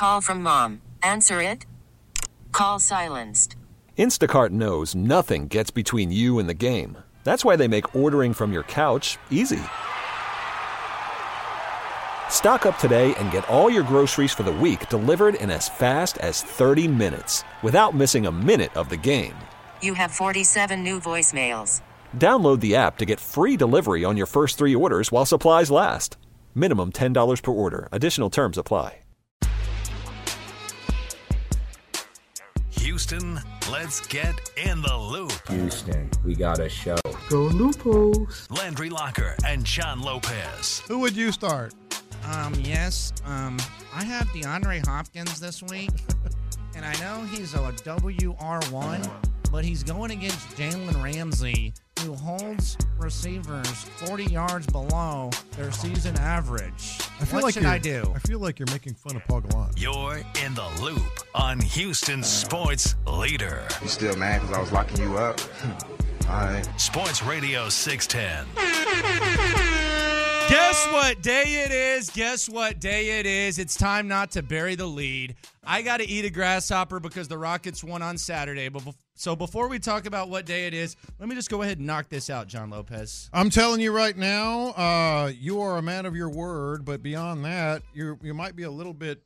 Call from mom. Answer it. Call silenced. Instacart knows nothing gets between you and the game. That's why they make ordering from your couch easy. Stock up today and get all your groceries for the week delivered in as fast as 30 minutes without missing a minute of the game. You have 47 new voicemails. Download the app to get free delivery on your first 3 orders while supplies last. Minimum $10 per order. Additional terms apply. Houston, let's get in the loop. Houston, we got a show. Go Lupos. Landry Locker and John Lopez. Who would you start? I have DeAndre Hopkins this week, and I know he's a WR1, but he's going against Jalen Ramsey, who holds receivers 40 yards below their season average. What should I do? I feel like you're making fun of Paul Gallant. You're in the loop on Houston Sports Leader. You still mad because I was locking you up? All right. Sports Radio 610. Guess what day it is? Guess what day it is? It's time not to bury the lead. I got to eat a grasshopper because the Rockets won on Saturday. So before we talk about what day it is, let me just go ahead and knock this out, John Lopez. I'm telling you right now, you are a man of your word, but beyond that, you might be a little bit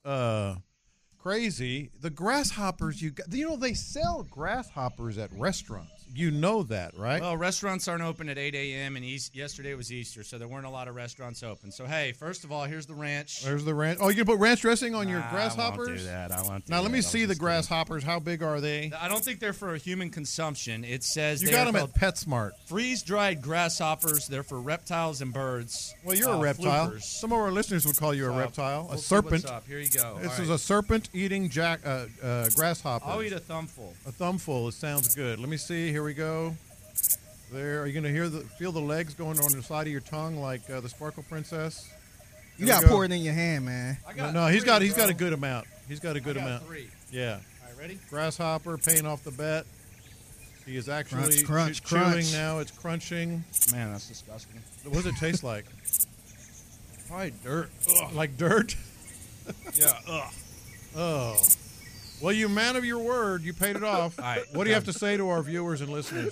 crazy. The grasshoppers, they sell grasshoppers at restaurants. You know that, right? Well, restaurants aren't open at 8 a.m. and yesterday was Easter, so there weren't a lot of restaurants open. So, hey, first of all, here's the ranch. There's the ranch. Oh, you can put ranch dressing on your grasshoppers? I won't do that. Now, let me see the grasshoppers. How big are they? I don't think they're for human consumption. It says you got them at PetSmart. Freeze-dried grasshoppers. They're for reptiles and birds. Well, you're a reptile. Floopers. Some of our listeners would call you a reptile. We'll a serpent. See what's up. Here you go. This is a serpent eating grasshopper. I'll eat a thumbful. A thumbful. It sounds good. Let me see. Here we go. There, are you going to feel the legs going on the side of your tongue like the Sparkle Princess? You got to pour it in your hand, man. No, he's got a good amount. He's got a good amount. 3. Yeah. All right, ready? Grasshopper paying off the bet. He is actually crunch. chewing now. It's crunching. Man, that's disgusting. What does it taste like? Probably dirt. Ugh. Like dirt? Yeah. Ugh. Oh. Well, you man of your word. You paid it off. All right. What do you have to say to our viewers and listeners?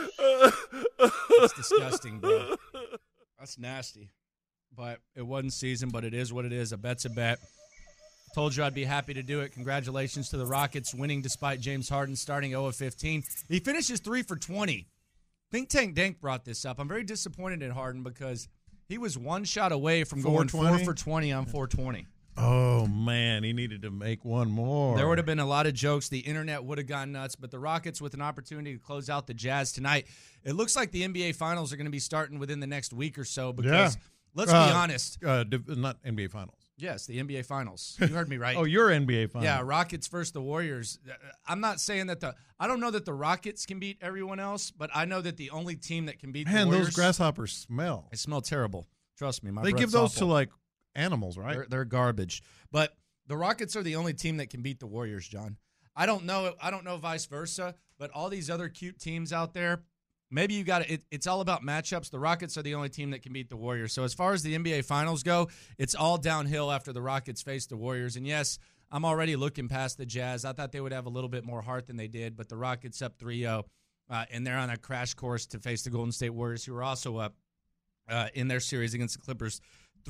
It's disgusting, bro. That's nasty. But it wasn't seasoned, but it is what it is. A bet's a bet. Told you I'd be happy to do it. Congratulations to the Rockets winning despite James Harden starting 0 of 15. He finishes 3 for 20. Think Tank Dank brought this up. I'm very disappointed in Harden because he was one shot away from going 4 for 20 on 420. Oh, man, he needed to make one more. There would have been a lot of jokes. The internet would have gone nuts, but the Rockets with an opportunity to close out the Jazz tonight. It looks like the NBA Finals are going to be starting within the next week or so because, let's be honest. Not NBA Finals. Yes, the NBA Finals. You heard me right. Oh, your NBA Finals. Yeah, Rockets versus the Warriors. I'm not saying that I don't know that the Rockets can beat everyone else, but I know that the only team that can beat the Warriors. Man, those grasshoppers smell. They smell terrible. Trust me. They give those to, like, animals, right? They're garbage. But the Rockets are the only team that can beat the Warriors, John. I don't know vice versa, but all these other cute teams out there, maybe you got it's all about matchups. The Rockets are the only team that can beat the Warriors. So as far as the NBA Finals go, it's all downhill after the Rockets face the Warriors. And yes, I'm already looking past the Jazz. I thought they would have a little bit more heart than they did, but the Rockets up 3-0, and they're on a crash course to face the Golden State Warriors, who are also up in their series against the Clippers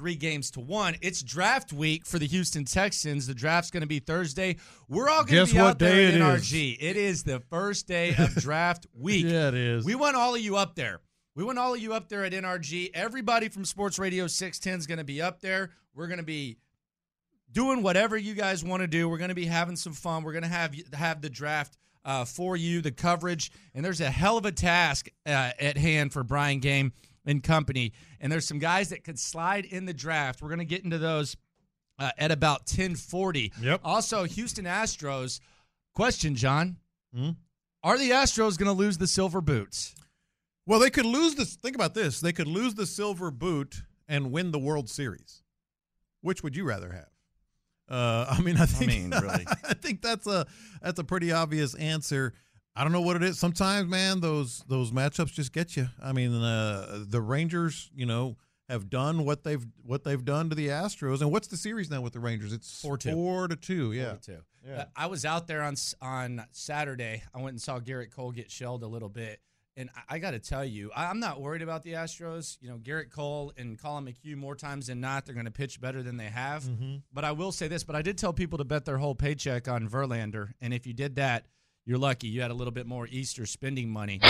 3-1. It's draft week for the Houston Texans. The draft's going to be Thursday. We're all going to be out there at NRG. It is the first day of draft week. Yeah, it is. We want all of you up there. We want all of you up there at NRG. Everybody from Sports Radio 610 is going to be up there. We're going to be doing whatever you guys want to do. We're going to be having some fun. We're going to have the draft for you, the coverage. And there's a hell of a task at hand for Brian Game and company, and there's some guys that could slide in the draft. We're going to get into those at about 10:40. Yep. Also, Houston Astros. Question, John. Are the Astros going to lose the silver boots? Well, they could lose this. Think about this. They could lose the silver boot and win the World Series. Which would you rather have? Really. I think that's a pretty obvious answer. I don't know what it is. Sometimes, man, those matchups just get you. I mean, the Rangers, have done what they've done to the Astros. And what's the series now with the Rangers? It's 4-2. 4-2. Yeah. 4-2. Yeah. I was out there on Saturday. I went and saw Garrett Cole get shelled a little bit. And I got to tell you, I'm not worried about the Astros. You know, Garrett Cole and Colin McHugh, more times than not, they're going to pitch better than they have. Mm-hmm. But I will say this, but I did tell people to bet their whole paycheck on Verlander. And if you did that, you're lucky. You had a little bit more Easter spending money.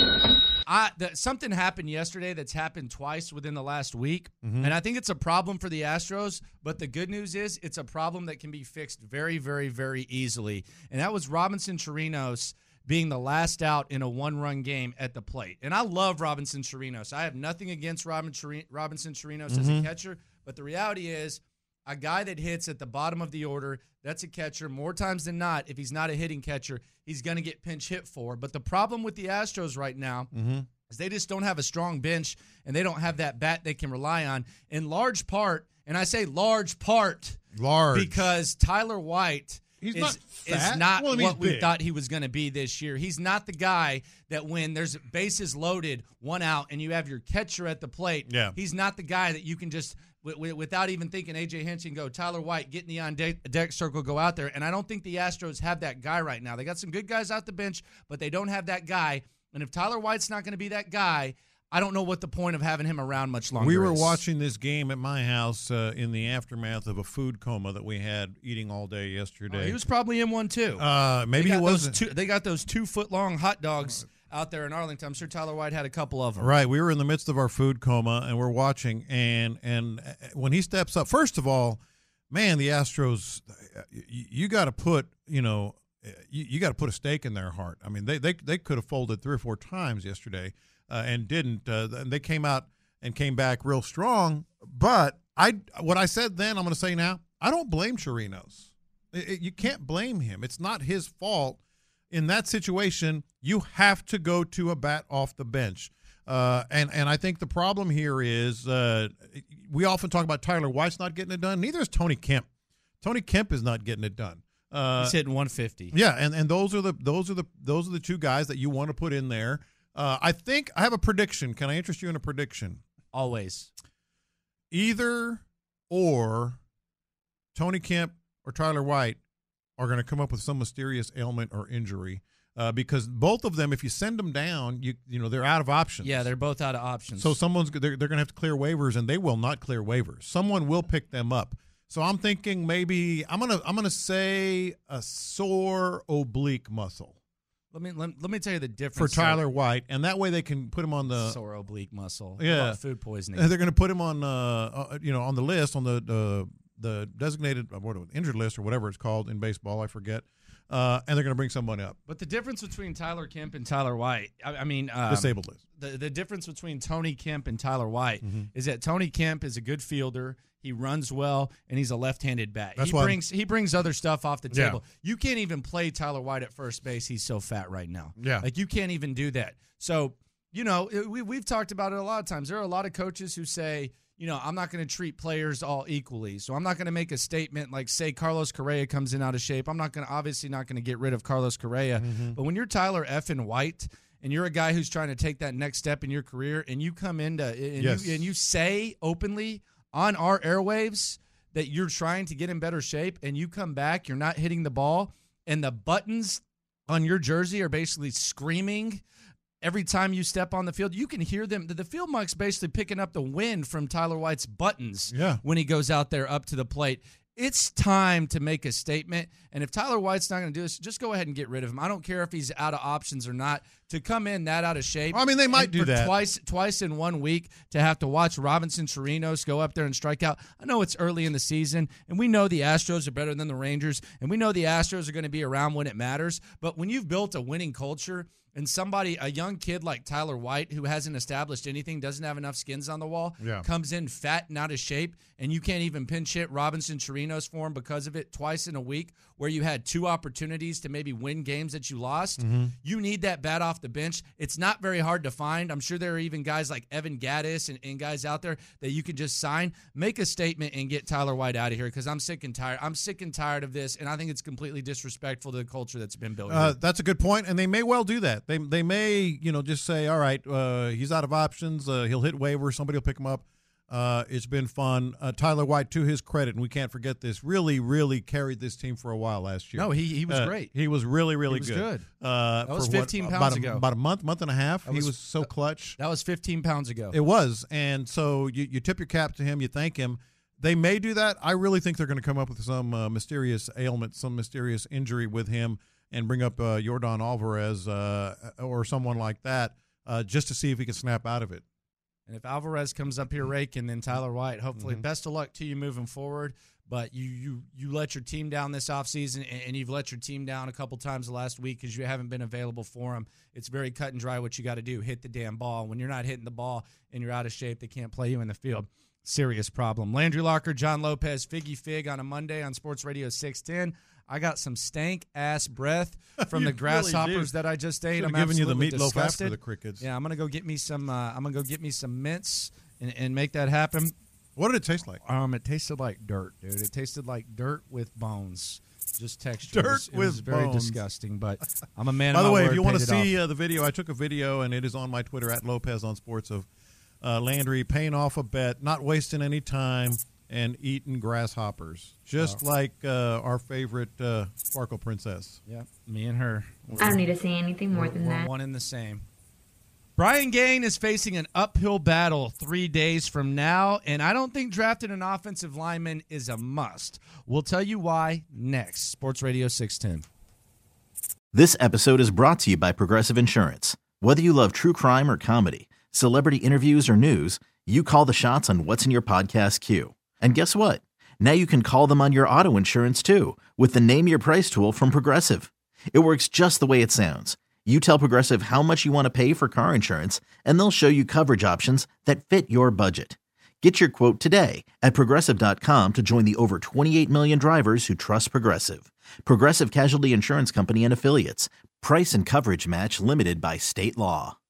Something happened yesterday that's happened twice within the last week. Mm-hmm. And I think it's a problem for the Astros. But the good news is it's a problem that can be fixed very, very, very easily. And that was Robinson Chirinos being the last out in a one-run game at the plate. And I love Robinson Chirinos. I have nothing against Robinson Chirinos as a catcher, but the reality is a guy that hits at the bottom of the order, that's a catcher. More times than not, if he's not a hitting catcher, he's going to get pinch hit for. But the problem with the Astros right now is they just don't have a strong bench, and they don't have that bat they can rely on, in large part, and I say large part, because Tyler White is not what we thought he was going to be this year. He's not the guy that when there's bases loaded, one out, and you have your catcher at the plate, he's not the guy that you can just, without even thinking A.J. Hinch and go, Tyler White, get in the on-deck circle, go out there. And I don't think the Astros have that guy right now. They got some good guys out the bench, but they don't have that guy. And if Tyler White's not going to be that guy, I don't know what the point of having him around much longer We were is. watching this game at my house in the aftermath of a food coma that we had eating all day yesterday. He was probably in one, too. Maybe he wasn't. They got those 2-foot-long hot dogs out there in Arlington. I'm sure Tyler White had a couple of them. Right. We were in the midst of our food coma, and we're watching. And when he steps up, first of all, man, the Astros, you got to put, you got to put a stake in their heart. I mean, they could have folded 3 or 4 times yesterday. And didn't. They came out and came back real strong. But what I said then, I'm going to say now, I don't blame Chirinos. You can't blame him. It's not his fault. In that situation, you have to go to a bat off the bench. And I think the problem here is we often talk about Tyler White's not getting it done. Neither is Tony Kemp. Tony Kemp is not getting it done. He's hitting 150. Yeah, and those are the 2 guys that you want to put in there. I think I have a prediction. Can I interest you in a prediction? Always. Either or Tony Kemp or Tyler White are going to come up with some mysterious ailment or injury because both of them, if you send them down, they're out of options. Yeah, they're both out of options. So they're going to have to clear waivers, and they will not clear waivers. Someone will pick them up. So I'm thinking maybe I'm gonna say a sore oblique muscle. Let me tell you the difference for Tyler White, and that way they can put him on the sore oblique muscle. Yeah, food poisoning. They're going to put him on, on the list, on the designated injured list or whatever it's called in baseball. I forget. And they're going to bring someone up. But the difference between Tyler Kemp and Tyler White, disabled list. The difference between Tony Kemp and Tyler White is that Tony Kemp is a good fielder. He runs well, and he's a left-handed bat. He brings other stuff off the table. Yeah. You can't even play Tyler White at first base. He's so fat right now. Yeah. Like, you can't even do that. So, we've talked about it a lot of times. There are a lot of coaches who say, I'm not going to treat players all equally. So I'm not going to make a statement like, say, Carlos Correa comes in out of shape. I'm obviously not going to get rid of Carlos Correa. But when you're Tyler effing White and you're a guy who's trying to take that next step in your career and you come into and you say openly on our airwaves that you're trying to get in better shape, and you come back, you're not hitting the ball, and the buttons on your jersey are basically screaming every time you step on the field. You can hear them. The field mic's basically picking up the wind from Tyler White's buttons when he goes out there up to the plate. It's time to make a statement, and if Tyler White's not going to do this, just go ahead and get rid of him. I don't care if he's out of options or not. To come in that out of shape, I mean, they might do that twice in 1 week. To have to watch Robinson Chirinos go up there and strike out. I know it's early in the season, and we know the Astros are better than the Rangers, and we know the Astros are going to be around when it matters. But when you've built a winning culture, and a young kid like Tyler White, who hasn't established anything, doesn't have enough skins on the wall, comes in fat and out of shape, and you can't even pinch hit Robinson Chirinos for him because of it twice in a week, where you had 2 opportunities to maybe win games that you lost. You need that bat off the bench. It's not very hard to find. I'm sure there are even guys like Evan Gattis and guys out there that you can just sign. Make a statement and get Tyler White out of here, because I'm sick and tired. I'm sick and tired of this, and I think it's completely disrespectful to the culture that's been built. That's a good point, and they may well do that. They may just say, all right, he's out of options. He'll hit waivers. Somebody will pick him up. It's been fun. Tyler White, to his credit, and we can't forget this, really carried this team for a while last year. No, he was great. He was really He was good. That was 15 pounds ago. About a month and a half. He was so clutch. That was 15 pounds ago. It was. And so you tip your cap to him. You thank him. They may do that. I really think they're going to come up with some mysterious ailment, some mysterious injury with him and bring up Yordan Alvarez or someone like that just to see if he can snap out of it. And if Alvarez comes up here raking, then Tyler White, hopefully best of luck to you moving forward. But you let your team down this offseason, and you've let your team down a couple times the last week because you haven't been available for them. It's very cut and dry what you got to do, hit the damn ball. When you're not hitting the ball and you're out of shape, they can't play you in the field. Serious problem. Landry Locker, John Lopez, Figgy Fig on a Monday on Sports Radio 610. I got some stank-ass breath from the grasshoppers that I just ate. I'm giving you the absolutely meatloaf disgusted. after the crickets. Yeah, I'm gonna go get me some. Mints and make that happen. What did it taste like? It tasted like dirt, dude. It tasted like dirt with bones. Just texture. Dirt It was very bones. disgusting. But I'm a man. By of the my way, word, if you want to paid it see off. the video, I took a video, and it is on my Twitter at Lopez on Sports of Landry paying off a bet, not wasting any time, and eating grasshoppers, just like our favorite Sparkle Princess. Yeah, me and her. I don't need to say anything more than We're that. one and the same. Brian Gain is facing an uphill battle 3 days from now, and I don't think drafting an offensive lineman is a must. We'll tell you why next. Sports Radio 610. This episode is brought to you by Progressive Insurance. Whether you love true crime or comedy, celebrity interviews or news, you call the shots on what's in your podcast queue. And guess what? Now you can call them on your auto insurance too with the Name Your Price tool from Progressive. It works just the way it sounds. You tell Progressive how much you want to pay for car insurance, and they'll show you coverage options that fit your budget. Get your quote today at Progressive.com to join the over 28 million drivers who trust Progressive. Progressive Casualty Insurance Company and Affiliates. Price and coverage match limited by state law.